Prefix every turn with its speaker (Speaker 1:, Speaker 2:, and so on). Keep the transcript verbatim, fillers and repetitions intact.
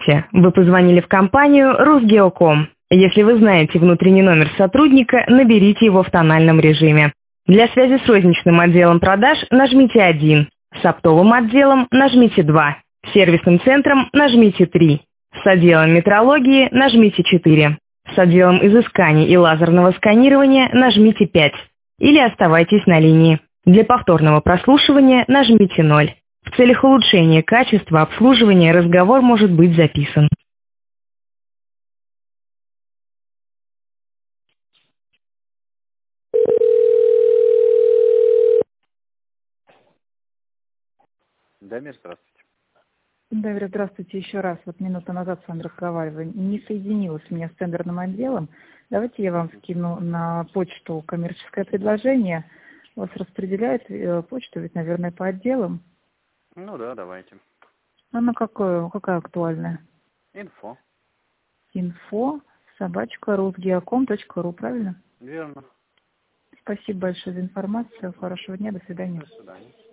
Speaker 1: Здравствуйте. Вы позвонили в компанию Русгеоком. Если вы знаете внутренний номер сотрудника, наберите его в тональном режиме. Для связи с розничным отделом продаж нажмите один. С оптовым отделом нажмите два. С сервисным центром нажмите три. С отделом метрологии нажмите четыре. С отделом изысканий и лазерного сканирования нажмите пять. Или оставайтесь на линии. Для повторного прослушивания нажмите ноль. В целях улучшения качества обслуживания разговор может быть записан.
Speaker 2: Дамир, здравствуйте.
Speaker 3: Дамир, здравствуйте еще раз. Вот минуту назад с вами разговаривали. Не соединилась у меня с тендерным отделом. Давайте я вам скину на почту коммерческое предложение. У вас распределяют э, почту, ведь, наверное, по отделам.
Speaker 2: Ну да, давайте.
Speaker 3: Она какое, какая актуальная?
Speaker 2: Инфо.
Speaker 3: Инфо собачка русгеоком точка ру, правильно?
Speaker 2: Верно.
Speaker 3: Спасибо большое за информацию. Хорошего дня, до свидания.
Speaker 2: До свидания.